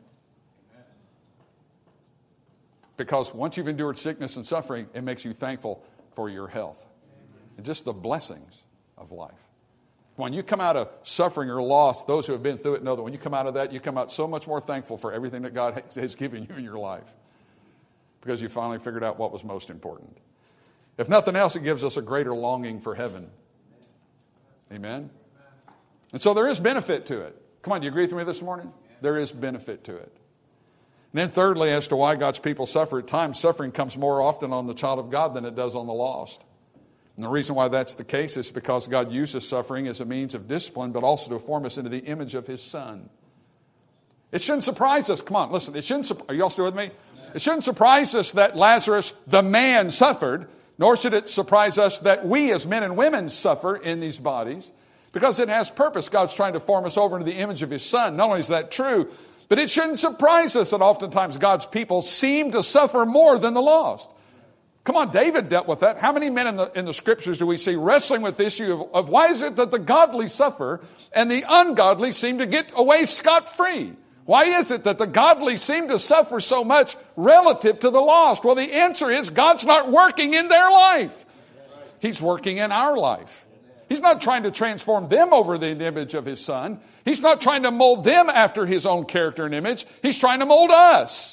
Because once you've endured sickness and suffering, it makes you thankful for your health. And just the blessings of life. When you come out of suffering or loss, those who have been through it know that when you come out of that, you come out so much more thankful for everything that God has given you in your life. Because you finally figured out what was most important. If nothing else, it gives us a greater longing for heaven. Amen? And so there is benefit to it. Come on, do you agree with me this morning? There is benefit to it. And then thirdly, as to why God's people suffer at times, suffering comes more often on the child of God than it does on the lost. And the reason why that's the case is because God uses suffering as a means of discipline, but also to form us into the image of His Son. It shouldn't surprise us. Come on, listen. It shouldn't. Are you all still with me? It shouldn't surprise us that Lazarus, the man, suffered, nor should it surprise us that we as men and women suffer in these bodies, because it has purpose. God's trying to form us over into the image of His Son. Not only is that true, but it shouldn't surprise us that oftentimes God's people seem to suffer more than the lost. Come on, David dealt with that. How many men in the, in the scriptures do we see wrestling with the issue of, of why is it that the godly suffer and the ungodly seem to get away scot-free? Why is it that the godly seem to suffer so much relative to the lost? Well, the answer is God's not working in their life. He's working in our life. He's not trying to transform them over the image of His Son. He's not trying to mold them after His own character and image. He's trying to mold us.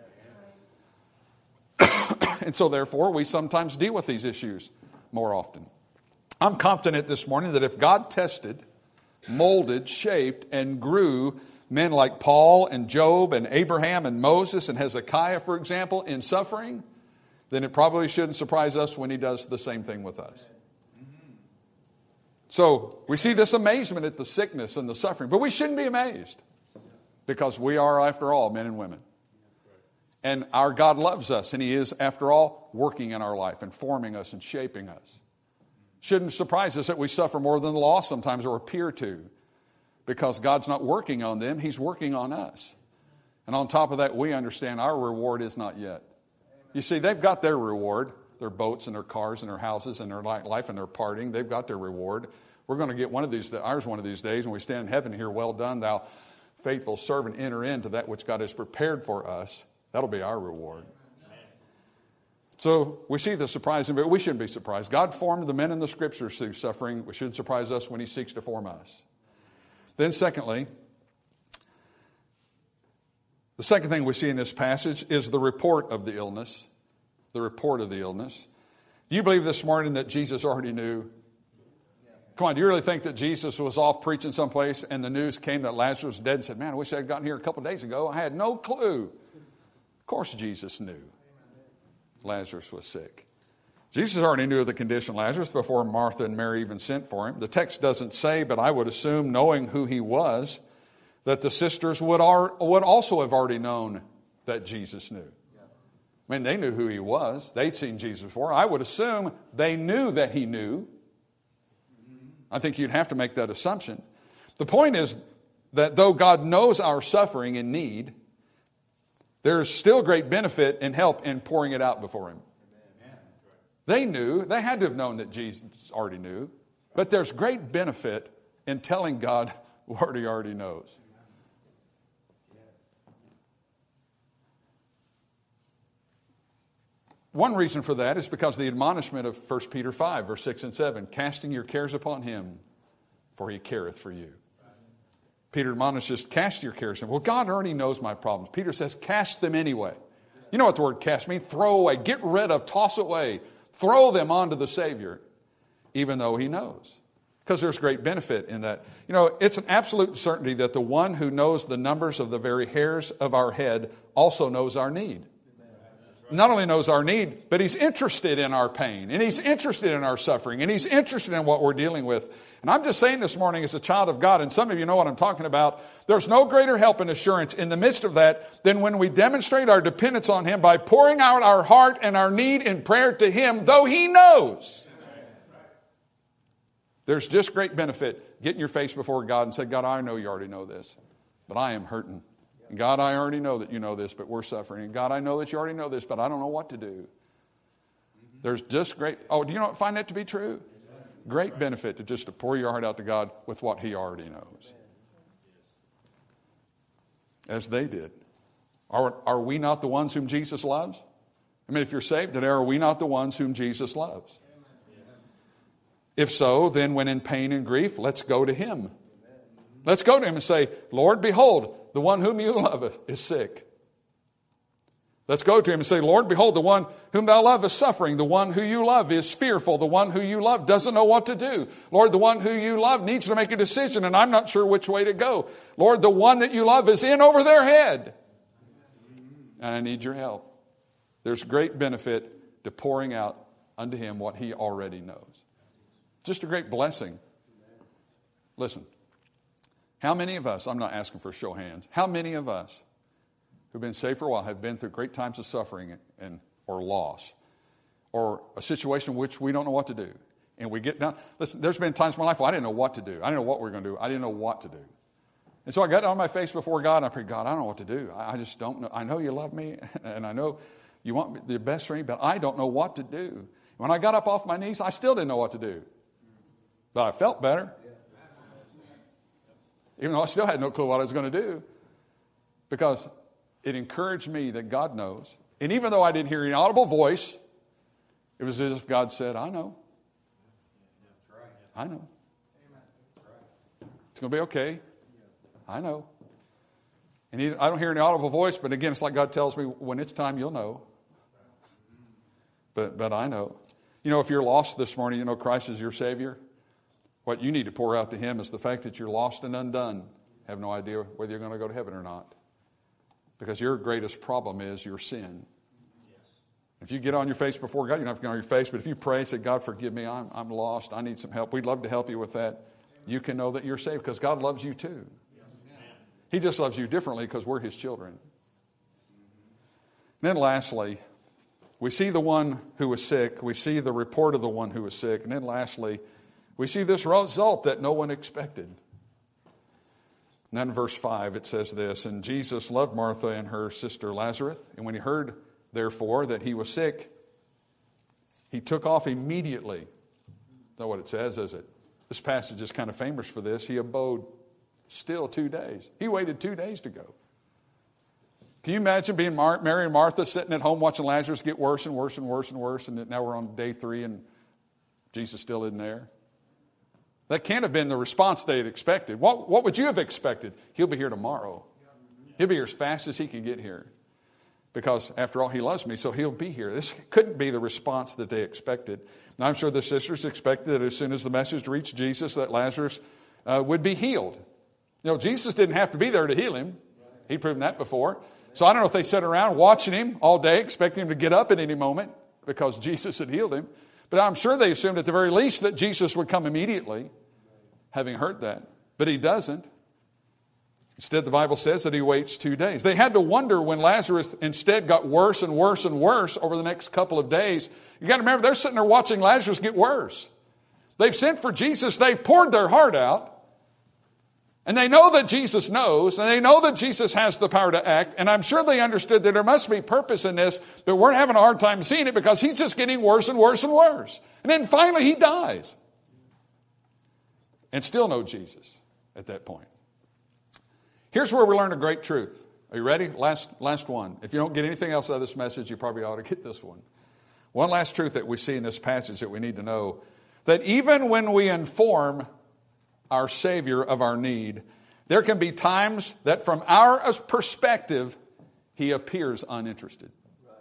And so therefore, we sometimes deal with these issues more often. I'm confident this morning that if God tested, molded, shaped, and grew men like Paul and Job and Abraham and Moses and Hezekiah, for example, in suffering, then it probably shouldn't surprise us when He does the same thing with us. So we see this amazement at the sickness and the suffering, but we shouldn't be amazed because we are, after all, men and women. And our God loves us, and He is, after all, working in our life and forming us and shaping us. Shouldn't surprise us that we suffer more than the lost sometimes, or appear to, because God's not working on them, He's working on us. And on top of that, we understand our reward is not yet. You see, they've got their reward, their boats and their cars and their houses and their life and their partying. They've got their reward. We're going to get one of these, ours one of these days when we stand in heaven here. Well done, thou faithful servant, enter into that which God has prepared for us. That'll be our reward. So we see the surprising, but we shouldn't be surprised. God formed the men in the scriptures through suffering. It shouldn't surprise us when He seeks to form us. Then secondly, the second thing we see in this passage is the report of the illness. The report of the illness. Do you believe this morning that Jesus already knew? Come on, do you really think that Jesus was off preaching someplace and the news came that Lazarus was dead and said, man, I wish I had gotten here a couple of days ago. I had no clue. Of course Jesus knew Lazarus was sick. Jesus already knew of the condition of Lazarus before Martha and Mary even sent for him. The text doesn't say, but I would assume, knowing who he was, that the sisters would, are, would also have already known that Jesus knew. I mean, they knew who he was. They'd seen Jesus before. I would assume they knew that he knew. I think you'd have to make that assumption. The point is that though God knows our suffering and need, there's still great benefit and help in pouring it out before Him. They knew. They had to have known that Jesus already knew. But there's great benefit in telling God what He already knows. One reason for that is because of the admonishment of First Peter five, verse six and seven, casting your cares upon Him, for He careth for you. Peter admonishes, cast your cares. Well, God already knows my problems. Peter says, cast them anyway. You know what the word cast means? Throw away, get rid of, toss away. Throw them onto the Savior, even though He knows. Because there's great benefit in that. You know, it's an absolute certainty that the one who knows the numbers of the very hairs of our head also knows our need. not only knows our need, but He's interested in our pain, and He's interested in our suffering, and He's interested in what we're dealing with. And I'm just saying this morning as a child of God, and some of you know what I'm talking about, there's no greater help and assurance in the midst of that than when we demonstrate our dependence on Him by pouring out our heart and our need in prayer to Him, though He knows. There's just great benefit getting your face before God and say, God, I know you already know this, but I am hurting. God, I already know that you know this, but we're suffering. And God, I know that you already know this, but I don't know what to do. There's just great, oh, do you not find that to be true? Great benefit to just to pour your heart out to God with what He already knows. As they did. Are, are we not the ones whom Jesus loves? I mean, if you're saved today, are we not the ones whom Jesus loves? If so, then when in pain and grief, let's go to Him. Let's go to Him and say, Lord, behold, the one whom you love is sick. Let's go to Him and say, Lord, behold, the one whom thou love is suffering. The one who you love is fearful. The one who you love doesn't know what to do. Lord, the one who you love needs to make a decision, and I'm not sure which way to go. Lord, the one that you love is in over their head, and I need your help. There's great benefit to pouring out unto Him what He already knows. Just a great blessing. Listen, how many of us, I'm not asking for a show of hands, how many of us who've been saved for a while have been through great times of suffering and or loss or a situation in which we don't know what to do? And we get down. Listen, there's been times in my life where I didn't know what to do. I didn't know what we were going to do. I didn't know what to do. And so I got on my face before God and I prayed, God, I don't know what to do. I, I just don't know. I know you love me and I know you want the best for me, but I don't know what to do. When I got up off my knees, I still didn't know what to do. But I felt better. Even though I still had no clue what I was going to do. Because it encouraged me that God knows. And even though I didn't hear an audible voice, it was as if God said, I know. I know. It's going to be okay. I know. And he, I don't hear an audible voice, but again, it's like God tells me, when it's time, you'll know. But, but I know. You know, if you're lost this morning, you know Christ is your Savior. What you need to pour out to Him is the fact that you're lost and undone. Have no idea whether you're going to go to heaven or not. Because your greatest problem is your sin. Yes. If you get on your face before God, you don't have to get on your face, but if you pray, say, God, forgive me, I'm, I'm lost, I need some help. We'd love to help you with that. You can know that you're saved because God loves you too. Yes. He just loves you differently because we're His children. And then lastly, we see the one who was sick. We see the report of the one who was sick. And then lastly, we see this result that no one expected. And then in verse five, it says this, and Jesus loved Martha and her sister Lazarus. And when He heard, therefore, that he was sick, He took off immediately. That's not what it says, is it? This passage is kind of famous for this. He abode still two days. He waited two days to go. Can you imagine being Mar- Mary and Martha sitting at home watching Lazarus get worse and worse and worse and worse, and now we're on day three and Jesus still isn't there? That can't have been the response they had expected. What, what would you have expected? He'll be here tomorrow. He'll be here as fast as He can get here. Because, after all, He loves me, so He'll be here. This couldn't be the response that they expected. Now, I'm sure the sisters expected that as soon as the message reached Jesus, that Lazarus uh, would be healed. You know, Jesus didn't have to be there to heal him. He'd proven that before. So I don't know if they sat around watching him all day, expecting him to get up at any moment because Jesus had healed him. But I'm sure they assumed at the very least that Jesus would come immediately, having heard that. But He doesn't. Instead, the Bible says that He waits two days. They had to wonder when Lazarus instead got worse and worse and worse over the next couple of days. You got to remember, they're sitting there watching Lazarus get worse. They've sent for Jesus. They've poured their heart out. And they know that Jesus knows, and they know that Jesus has the power to act. And I'm sure they understood that there must be purpose in this, but we're having a hard time seeing it because He's just getting worse and worse and worse. And then finally He dies. And still no Jesus at that point. Here's where we learn a great truth. Are you ready? Last, last one. If you don't get anything else out of this message, you probably ought to get this one. One last truth that we see in this passage that we need to know. That even when we inform our Savior of our need, there can be times that from our perspective, He appears uninterested.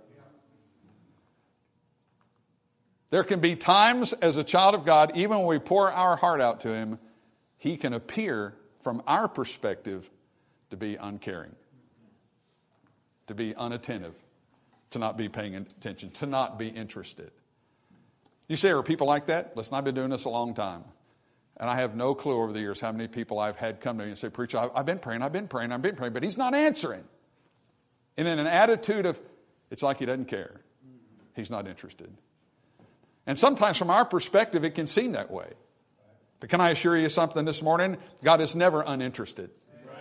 There can be times as a child of God, even when we pour our heart out to Him, He can appear from our perspective to be uncaring, to be unattentive, to not be paying attention, to not be interested. You say, are people like that? Listen, I've been doing this a long time. And I have no clue over the years how many people I've had come to me and say, preacher, I've been praying, I've been praying, I've been praying, but he's not answering. And in an attitude of, it's like he doesn't care. He's not interested. And sometimes from our perspective, it can seem that way. But can I assure you something this morning? God is never uninterested.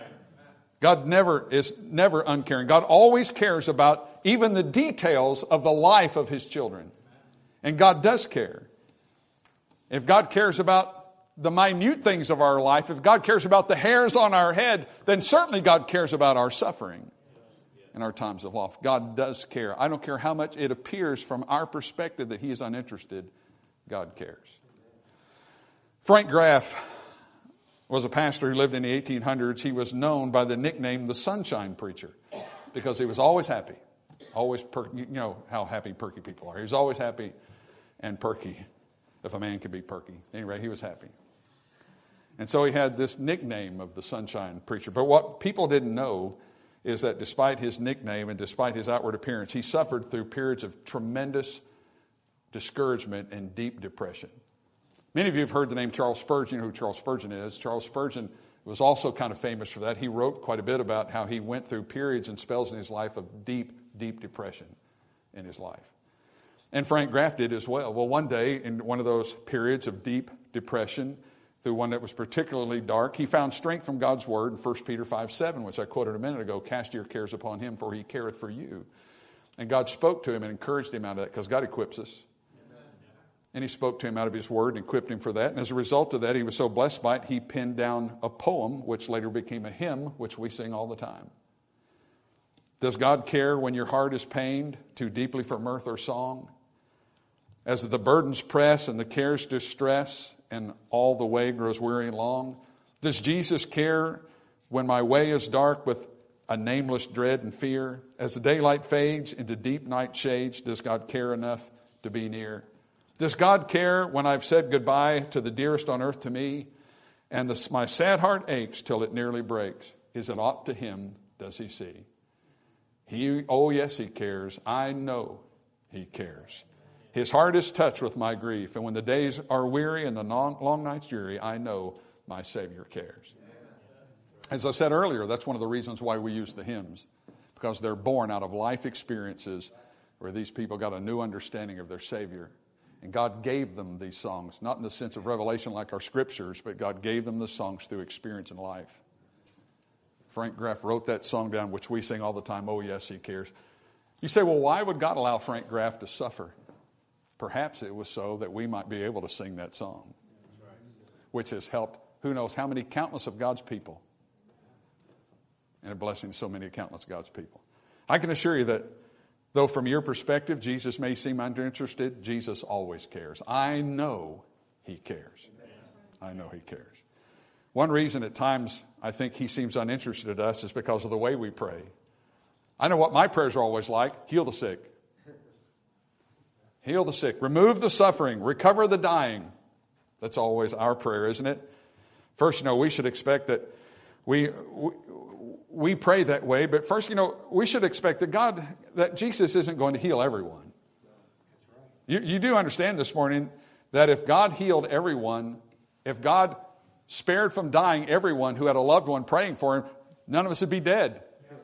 God never is never uncaring. God always cares about even the details of the life of his children. And God does care. If God cares about the minute things of our life, if God cares about the hairs on our head, then certainly God cares about our suffering in our times of loss. God does care. I don't care how much it appears from our perspective that he is uninterested. God cares. Frank Graff was a pastor who lived in the eighteen hundreds. He was known by the nickname the Sunshine Preacher because he was always happy. Always perky. You know how happy perky people are. He was always happy and perky, if a man could be perky. Anyway, he was happy. And so he had this nickname of the Sunshine Preacher. But what people didn't know is that despite his nickname and despite his outward appearance, he suffered through periods of tremendous discouragement and deep depression. Many of you have heard the name Charles Spurgeon. You know who Charles Spurgeon is. Charles Spurgeon was also kind of famous for that. He wrote quite a bit about how he went through periods and spells in his life of deep, deep depression in his life. And Frank Graff did as well. Well, one day in one of those periods of deep depression, through one that was particularly dark, he found strength from God's word in First Peter five seven, which I quoted a minute ago. Cast your cares upon him, for he careth for you. And God spoke to him and encouraged him out of that, because God equips us. And he spoke to him out of his word and equipped him for that. And as a result of that, he was so blessed by it, he penned down a poem, which later became a hymn, which we sing all the time. Does God care when your heart is pained too deeply for mirth or song? As the burdens press and the cares distress, and all the way grows weary and long? Does Jesus care when my way is dark with a nameless dread and fear? As the daylight fades into deep night shades, does God care enough to be near? Does God care when I've said goodbye to the dearest on earth to me, and the, my sad heart aches till it nearly breaks? Is it aught to him does he see? He, oh yes, he cares. I know he cares. His heart is touched with my grief, and when the days are weary and the long, long nights dreary, I know my Savior cares. As I said earlier, that's one of the reasons why we use the hymns, because they're born out of life experiences where these people got a new understanding of their Savior. And God gave them these songs, not in the sense of revelation like our scriptures, but God gave them the songs through experience in life. Frank Graff wrote that song down, which we sing all the time, oh yes, he cares. You say, well, why would God allow Frank Graff to suffer? Perhaps it was so that we might be able to sing that song, which has helped who knows how many countless of God's people, and a blessing to so many countless of God's people. I can assure you that though from your perspective, Jesus may seem uninterested, Jesus always cares. I know he cares. I know he cares. One reason at times I think he seems uninterested in us is because of the way we pray. I know what my prayers are always like. Heal the sick. Heal the sick. Remove the suffering. Recover the dying. That's always our prayer, isn't it? First, you know, we should expect that we... we We pray that way, but first, you know, we should expect that God, that Jesus isn't going to heal everyone. You, you do understand this morning that if God healed everyone, if God spared from dying everyone who had a loved one praying for him, none of us would be dead.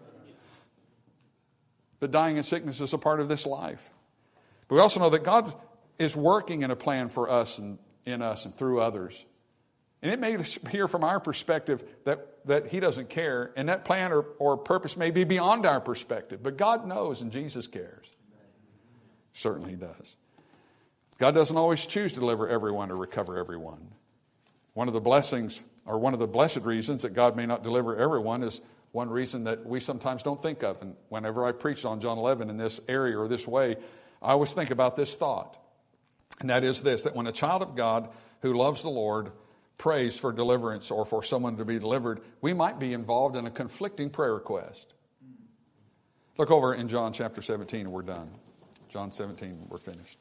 But dying and sickness is a part of this life. But we also know that God is working in a plan for us and in us and through others. And it may appear from our perspective that, that he doesn't care, and that plan or, or purpose may be beyond our perspective. But God knows, and Jesus cares. Certainly he does. God doesn't always choose to deliver everyone or recover everyone. One of the blessings, or one of the blessed reasons that God may not deliver everyone is one reason that we sometimes don't think of. And whenever I preach on John eleven in this area or this way, I always think about this thought. And that is this, that when a child of God who loves the Lord prays for deliverance or for someone to be delivered, we might be involved in a conflicting prayer request. Look over in John chapter seventeen and we're done. John seventeen, we're finished.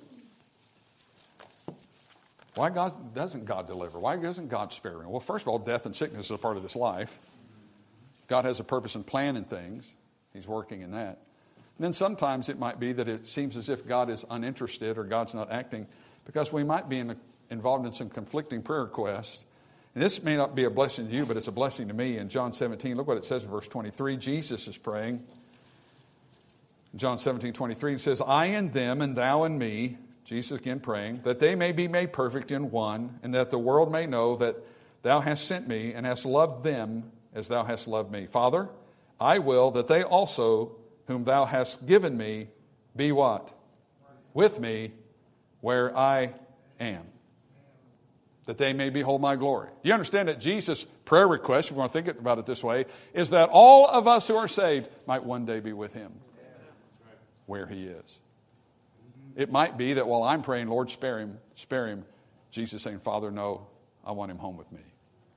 Why God doesn't God deliver? Why doesn't God spare him? Well, first of all, death and sickness is a part of this life. God has a purpose and plan in things. He's working in that. And then sometimes it might be that it seems as if God is uninterested or God's not acting because we might be in a, involved in some conflicting prayer requests. And this may not be a blessing to you, but it's a blessing to me. In John seventeen, look what it says in verse twenty-three. Jesus is praying. John seventeen, twenty-three, it says, I and them and thou and me, Jesus again praying, that they may be made perfect in one, and that the world may know that thou hast sent me and hast loved them as thou hast loved me. Father, I will that they also, whom thou hast given me, be what? With me where I am. That they may behold my glory. You understand that Jesus' prayer request, if you want to think about it this way, is that all of us who are saved might one day be with him where he is. It might be that while I'm praying, Lord, spare him, spare him, Jesus saying, Father, no, I want him home with me.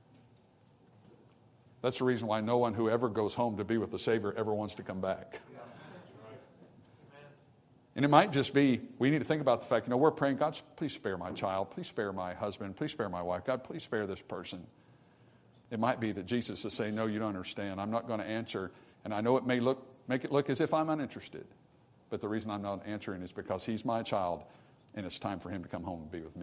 That's the reason why no one who ever goes home to be with the Savior ever wants to come back. And it might just be, we need to think about the fact, you know, we're praying, God, please spare my child. Please spare my husband. Please spare my wife. God, please spare this person. It might be that Jesus is saying, no, you don't understand. I'm not going to answer. And I know it may look, make it look as if I'm uninterested. But the reason I'm not answering is because he's my child, and it's time for him to come home and be with me.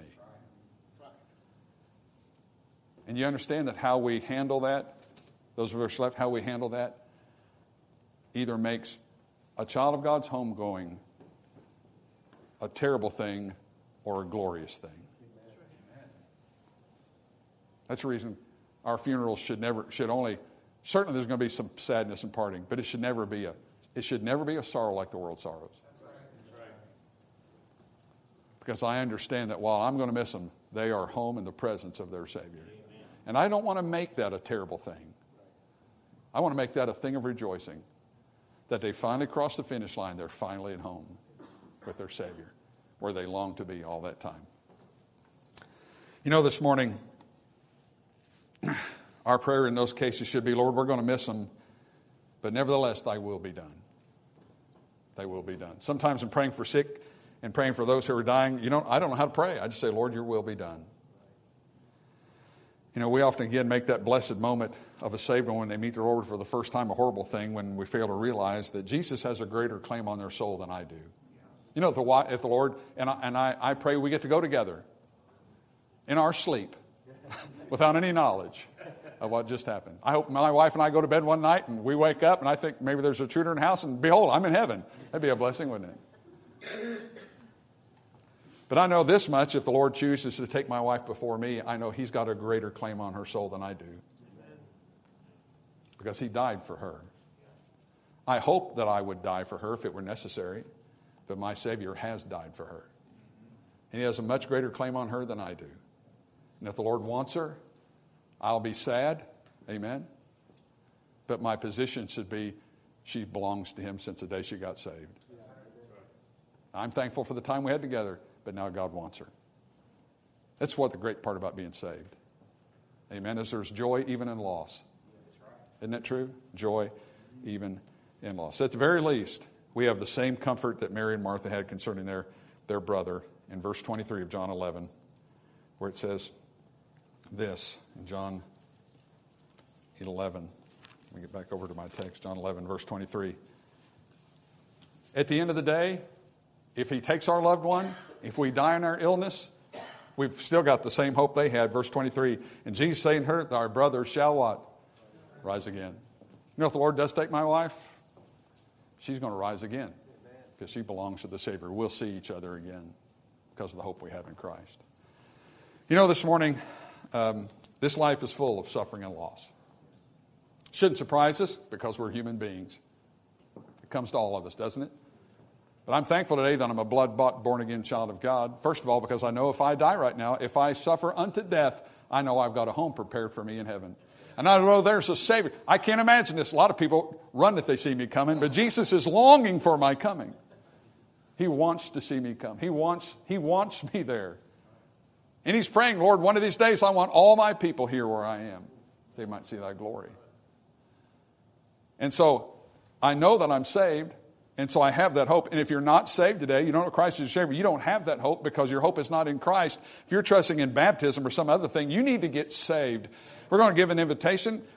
And you understand that how we handle that, those of us left, how we handle that, either makes a child of God's homegoing a terrible thing or a glorious thing. That's the reason our funerals should never, should only, certainly there's going to be some sadness and parting, but it should never be a, it should never be a sorrow like the world sorrows. Because I understand that while I'm going to miss them, they are home in the presence of their Savior. And I don't want to make that a terrible thing. I want to make that a thing of rejoicing. That they finally crossed the finish line. They're finally at home with their Savior, where they long to be all that time. You know, this morning, our prayer in those cases should be, Lord, we're going to miss them, but nevertheless, thy will be done. Thy will be done. Sometimes in praying for sick and praying for those who are dying, you know, I don't know how to pray. I just say, Lord, your will be done. You know, we often, again, make that blessed moment of a saved one when they meet the Lord for the first time, a horrible thing when we fail to realize that Jesus has a greater claim on their soul than I do. You know, if the, if the Lord, and, I, and I, I pray we get to go together in our sleep without any knowledge of what just happened. I hope my wife and I go to bed one night and we wake up and I think maybe there's a intruder in the house and behold, I'm in heaven. That'd be a blessing, wouldn't it? But I know this much, if the Lord chooses to take my wife before me, I know he's got a greater claim on her soul than I do. Because he died for her. I hope that I would die for her if it were necessary, but my Savior has died for her. And he has a much greater claim on her than I do. And if the Lord wants her, I'll be sad. Amen. But my position should be, she belongs to him since the day she got saved. I'm thankful for the time we had together, but now God wants her. That's what the great part about being saved. Amen. Is there's joy even in loss. Isn't that true? Joy even in loss. At the very least, we have the same comfort that Mary and Martha had concerning their, their brother in verse twenty-three of John eleven, where it says this in John eleven. Let me get back over to my text, John eleven, verse twenty-three. At the end of the day, if he takes our loved one, if we die in our illness, we've still got the same hope they had. Verse twenty-three, and Jesus saying to her, our brother shall what? Rise again. You know, if the Lord does take my wife, she's going to rise again because she belongs to the Savior. We'll see each other again because of the hope we have in Christ. You know, this morning, um, this life is full of suffering and loss. Shouldn't surprise us because we're human beings. It comes to all of us, doesn't it? But I'm thankful today that I'm a blood-bought, born-again child of God. First of all, because I know if I die right now, if I suffer unto death, I know I've got a home prepared for me in heaven. And I know there's a Savior. I can't imagine this. A lot of people run if they see me coming, but Jesus is longing for my coming. He wants to see me come. He wants, he wants me there. And he's praying, Lord, one of these days I want all my people here where I am. They might see thy glory. And so I know that I'm saved. And so I have that hope. And if you're not saved today, you don't know Christ is your Savior, you don't have that hope because your hope is not in Christ. If you're trusting in baptism or some other thing, you need to get saved. We're going to give an invitation.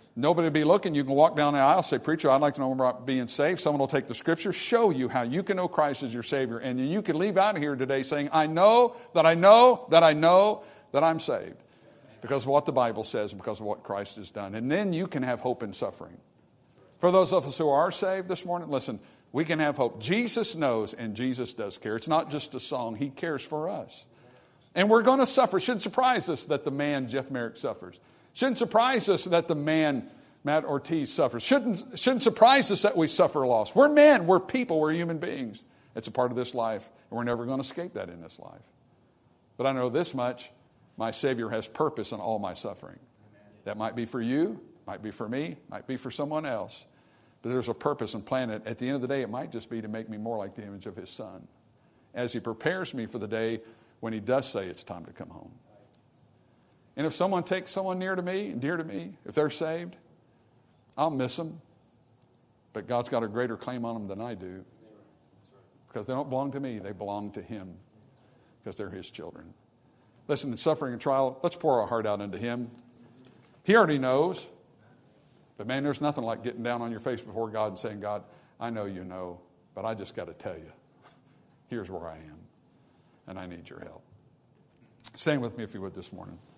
Nobody will be looking. You can walk down the aisle, say, preacher, I'd like to know more about being saved. Someone will take the scripture, show you how you can know Christ as your Savior. And you can leave out of here today saying, I know that I know that I know that I'm saved because of what the Bible says and because of what Christ has done. And then you can have hope in suffering. For those of us who are saved this morning, listen, we can have hope. Jesus knows and Jesus does care. It's not just a song. He cares for us. And we're going to suffer. It shouldn't surprise us that the man, Jeff Merrick, suffers. Shouldn't surprise us that the man, Matt Ortiz, suffers. Shouldn't, shouldn't surprise us that we suffer loss. We're men. We're people. We're human beings. It's a part of this life. And we're never going to escape that in this life. But I know this much. My Savior has purpose in all my suffering. That might be for you. Might be for me. Might be for someone else. But there's a purpose and plan. At the end of the day, it might just be to make me more like the image of His Son. As He prepares me for the day when He does say it's time to come home. And if someone takes someone near to me and dear to me, if they're saved, I'll miss them. But God's got a greater claim on them than I do. Because they don't belong to me. They belong to Him. Because they're His children. Listen, in suffering and trial, let's pour our heart out into Him. He already knows. But man, there's nothing like getting down on your face before God and saying, God, I know you know, but I just got to tell you, here's where I am. And I need your help. Stand with me if you would this morning.